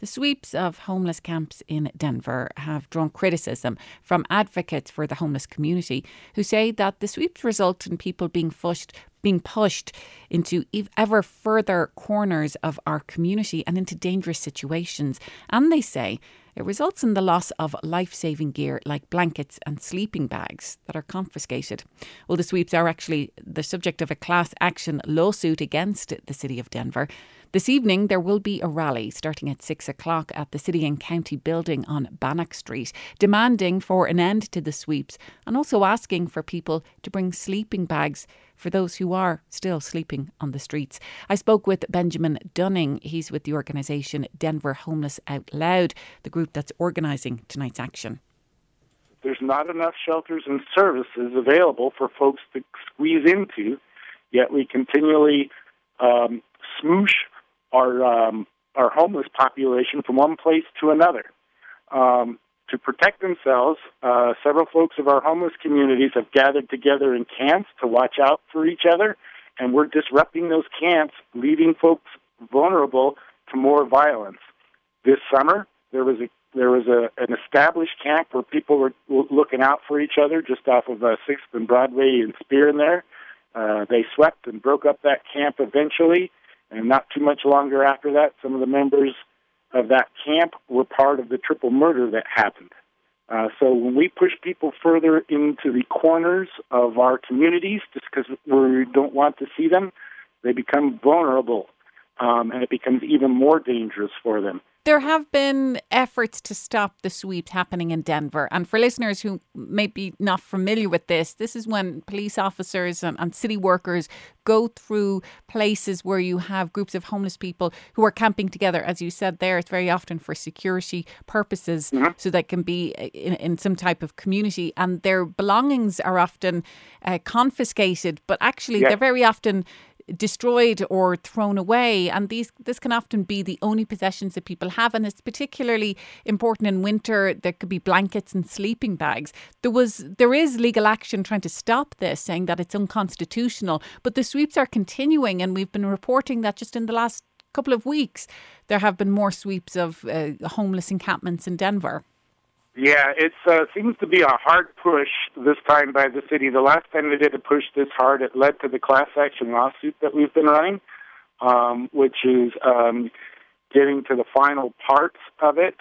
The sweeps of homeless camps in Denver have drawn criticism from advocates for the homeless community who say that the sweeps result in people being pushed into ever further corners of our community and into dangerous situations. And they say it results in the loss of life-saving gear like blankets and sleeping bags that are confiscated. Well, the sweeps are actually the subject of a class action lawsuit against the City of Denver. This evening, there will be a rally starting at 6 o'clock at the City and County building on Bannock Street, demanding for an end to the sweeps and also asking for people to bring sleeping bags for those who are still sleeping on the streets. I spoke with Benjamin Dunning. He's with the organisation Denver Homeless Out Loud, the group that's organising tonight's action. There's not enough shelters and services available for folks to squeeze into, yet we continually smoosh our homeless population from one place to another. To protect themselves, several folks of our homeless communities have gathered together in camps to watch out for each other, and we're disrupting those camps, leaving folks vulnerable to more violence. This summer, there was an established camp where people were looking out for each other just off of 6th and Broadway and Spear in there. They swept and broke up that camp eventually, and not too much longer after that, some of the members of that camp were part of the triple murder that happened. So when we push people further into the corners of our communities just because we don't want to see them, they become vulnerable, and it becomes even more dangerous for them. There have been efforts to stop the sweeps happening in Denver. And for listeners who may be not familiar with this is when police officers and city workers go through places where you have groups of homeless people who are camping together. As you said there, it's very often for security purposes, so they can be in some type of community. And their belongings are often confiscated, but actually they're very often destroyed or thrown away, and this can often be the only possessions that people have, and it's particularly important in winter. There could be blankets and sleeping bags. There is legal action trying to stop this, saying that it's unconstitutional, but the sweeps are continuing, and we've been reporting that just in the last couple of weeks there have been more sweeps of homeless encampments in Denver. Yeah, it seems to be a hard push this time by the city. The last time they did a push this hard, it led to the class action lawsuit that we've been running, which is getting to the final parts of it.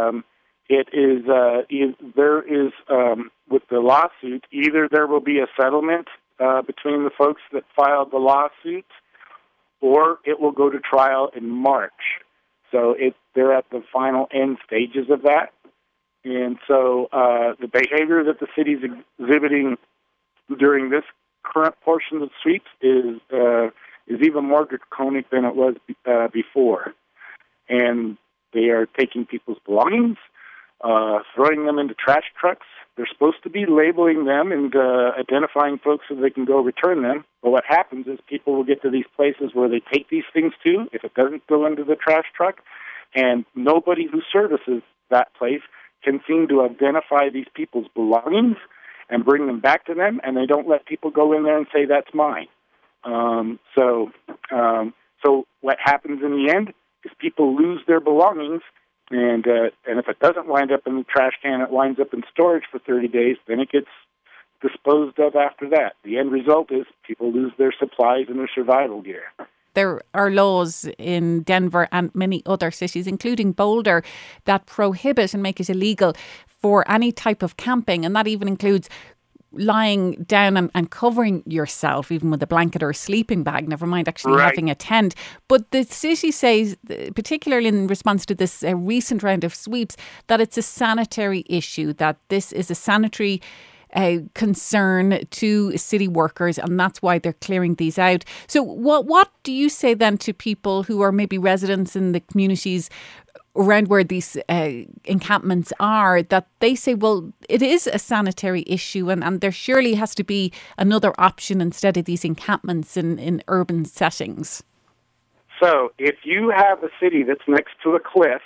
With the lawsuit, either there will be a settlement between the folks that filed the lawsuit, or it will go to trial in March. So they're at the final end stages of that. And so the behavior that the city's exhibiting during this current portion of the sweeps is even more draconic than it was before. And they are taking people's belongings, throwing them into trash trucks. They're supposed to be labeling them and identifying folks so they can go return them. But what happens is people will get to these places where they take these things to, if it doesn't go into the trash truck, and nobody who services that place can seem to identify these people's belongings and bring them back to them, and they don't let people go in there and say, that's mine. So what happens in the end is people lose their belongings, and if it doesn't wind up in the trash can, it winds up in storage for 30 days, then it gets disposed of after that. The end result is people lose their supplies and their survival gear. There are laws in Denver and many other cities, including Boulder, that prohibit and make it illegal for any type of camping. And that even includes lying down and covering yourself, even with a blanket or a sleeping bag, never mind actually having a tent. But the city says, particularly in response to this recent round of sweeps, that it's a sanitary issue, that this is a sanitary concern to city workers, and that's why they're clearing these out. So what do you say then to people who are maybe residents in the communities around where these encampments are, that they say, well, it is a sanitary issue and there surely has to be another option instead of these encampments in urban settings? So if you have a city that's next to a cliff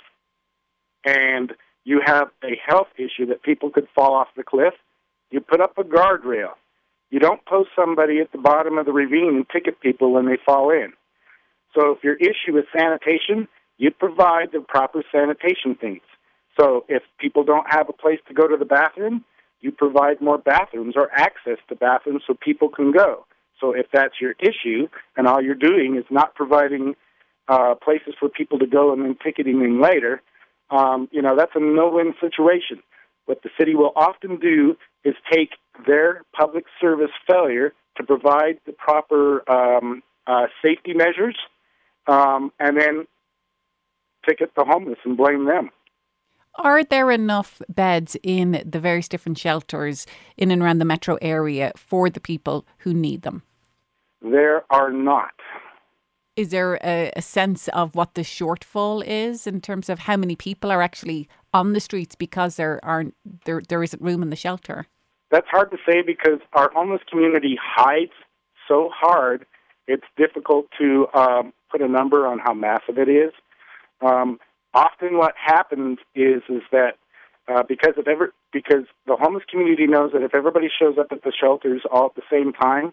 and you have a health issue that people could fall off the cliff, you put up a guardrail. You don't post somebody at the bottom of the ravine and ticket people when they fall in. So if your issue is sanitation, you provide the proper sanitation things. So if people don't have a place to go to the bathroom, you provide more bathrooms or access to bathrooms so people can go. So if that's your issue and all you're doing is not providing places for people to go and then ticketing them later, that's a no-win situation. What the city will often do is take their public service failure to provide the proper safety measures and then ticket the homeless and blame them. Are there enough beds in the various different shelters in and around the metro area for the people who need them? There are not. Is there a sense of what the shortfall is in terms of how many people are actually on the streets because there isn't room in the shelter? That's hard to say because our homeless community hides so hard. It's difficult to put a number on how massive it is. Often, what happens is that because the homeless community knows that if everybody shows up at the shelters all at the same time,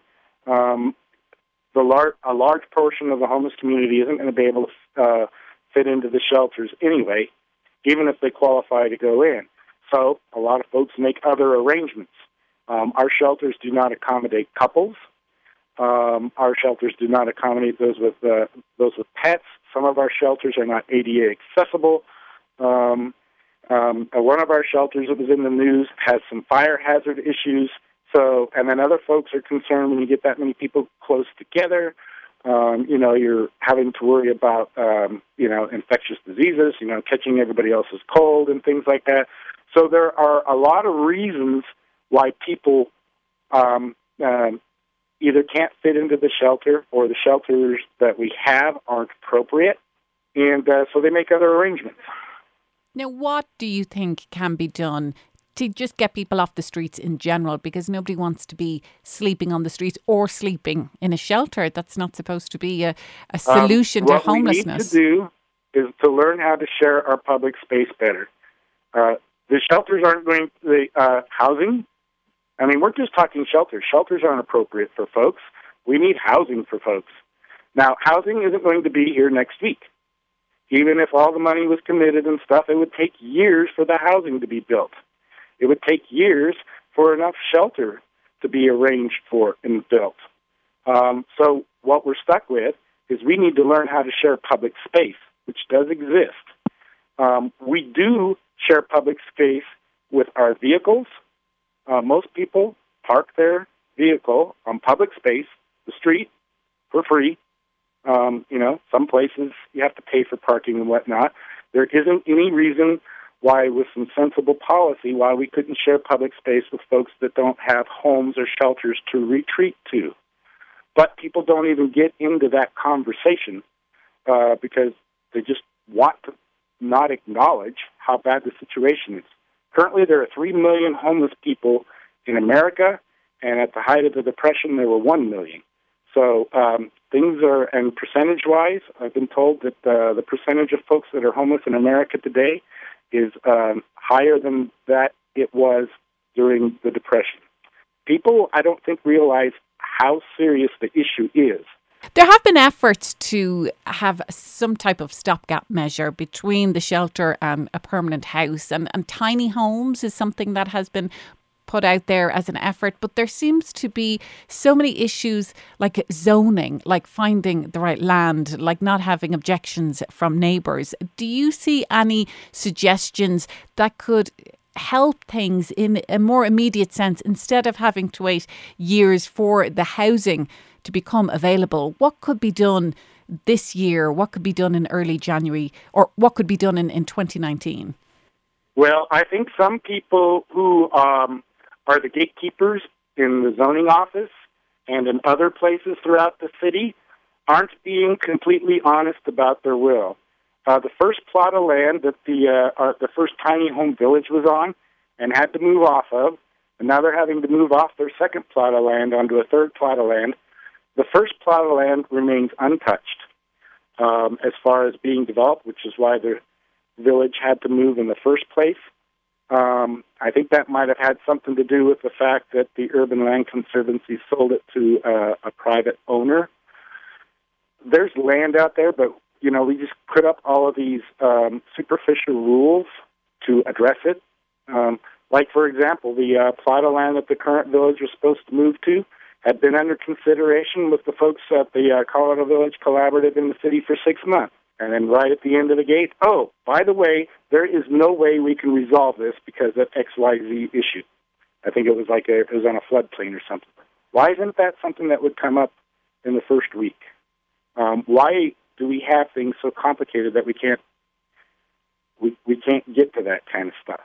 a large portion of the homeless community isn't going to be able to fit into the shelters anyway, even if they qualify to go in. So a lot of folks make other arrangements. Our shelters do not accommodate couples. Our shelters do not accommodate those with pets. Some of our shelters are not ADA accessible. One of our shelters that was in the news has some fire hazard issues. So, and then other folks are concerned when you get that many people close together. You're having to worry about, infectious diseases, catching everybody else's cold and things like that. So there are a lot of reasons why people either can't fit into the shelter or the shelters that we have aren't appropriate. And so they make other arrangements. Now, what do you think can be done to just get people off the streets in general? Because nobody wants to be sleeping on the streets or sleeping in a shelter. That's not supposed to be a solution to homelessness. What we need to do is to learn how to share our public space better. The shelters aren't going to housing. I mean, we're just talking shelters. Shelters aren't appropriate for folks. We need housing for folks. Now, housing isn't going to be here next week. Even if all the money was committed and stuff, it would take years for the housing to be built. It would take years for enough shelter to be arranged for and built. So what we're stuck with is we need to learn how to share public space, which does exist. We do share public space with our vehicles. Most people park their vehicle on public space, the street, for free. Some places you have to pay for parking and whatnot. There isn't any reason why, with some sensible policy, why we couldn't share public space with folks that don't have homes or shelters to retreat to. But people don't even get into that conversation because they just want to not acknowledge how bad the situation is. Currently, there are 3 million homeless people in America, and at the height of the Depression, there were 1 million. So things are, and percentage-wise, I've been told that the percentage of folks that are homeless in America today is higher than that it was during the Depression. People, I don't think, realize how serious the issue is. There have been efforts to have some type of stopgap measure between the shelter and a permanent house, and tiny homes is something that has been put out there as an effort, but there seems to be so many issues like zoning, like finding the right land, like not having objections from neighbours. Do you see any suggestions that could help things in a more immediate sense instead of having to wait years for the housing to become available? What could be done this year? What could be done in early January? Or what could be done in 2019? Well, I think some people who are the gatekeepers in the zoning office and in other places throughout the city aren't being completely honest about their will. The first plot of land that the first tiny home village was on and had to move off of, and now they're having to move off their second plot of land onto a third plot of land. The first plot of land remains untouched as far as being developed, which is why the village had to move in the first place. I think that might have had something to do with the fact that the Urban Land Conservancy sold it to a private owner. There's land out there, but we just put up all of these superficial rules to address it. Like, for example, the plot of land that the current village was supposed to move to had been under consideration with the folks at the Colorado Village Collaborative in the city for 6 months. And then right at the end of the gate, oh, by the way, there is no way we can resolve this because of XYZ issue. I think it was it was on a floodplain or something. Why isn't that something that would come up in the first week? Why do we have things so complicated that we can't get to that kind of stuff?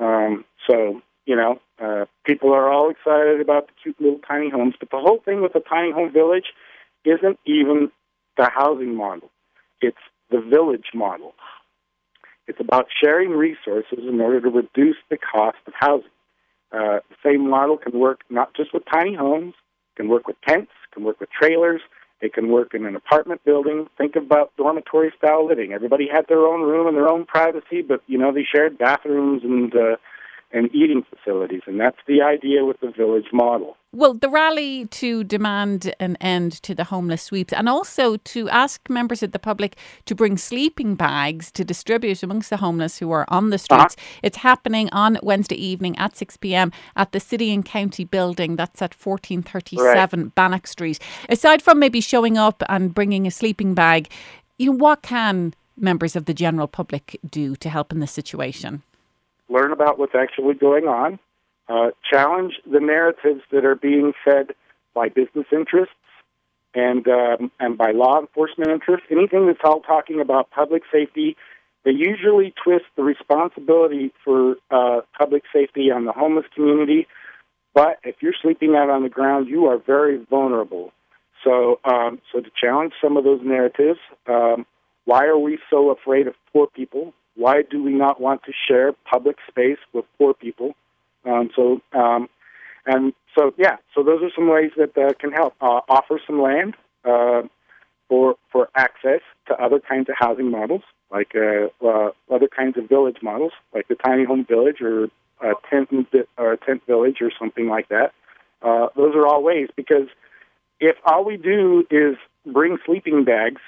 People are all excited about the cute little tiny homes, but the whole thing with the tiny home village isn't even the housing model. It's the village model. It's about sharing resources in order to reduce the cost of housing. The same model can work not just with tiny homes, can work with tents, can work with trailers, it can work in an apartment building. Think about dormitory-style living. Everybody had their own room and their own privacy, but, they shared bathrooms and eating facilities, and that's the idea with the village model. Well, the rally to demand an end to the homeless sweeps and also to ask members of the public to bring sleeping bags to distribute amongst the homeless who are on the streets. It's happening on Wednesday evening at 6 p.m. at the City and County building. That's at 1437 Bannock Street. Aside from maybe showing up and bringing a sleeping bag, what can members of the general public do to help in this situation? Learn about what's actually going on. Challenge the narratives that are being fed by business interests and by law enforcement interests. Anything that's all talking about public safety, they usually twist the responsibility for public safety on the homeless community. But if you're sleeping out on the ground, you are very vulnerable. So to challenge some of those narratives, why are we so afraid of poor people? Why do we not want to share public space with poor people? So those are some ways that can help. Offer some land for access to other kinds of housing models, like other kinds of village models, like the tiny home village or a tent village or something like that. Those are all ways, because if all we do is bring sleeping bags,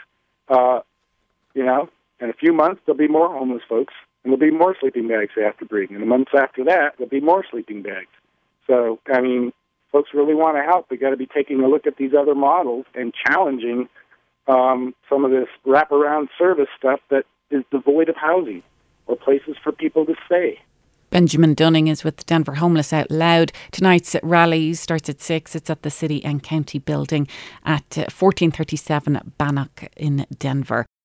in a few months there'll be more homeless folks, and there'll be more sleeping bags they have to bring. And the months after that, there'll be more sleeping bags. So, folks really want to help. We've got to be taking a look at these other models and challenging some of this wraparound service stuff that is devoid of housing or places for people to stay. Benjamin Dunning is with Denver Homeless Out Loud. Tonight's rally starts at 6. It's at the City and County building at 1437 Bannock in Denver.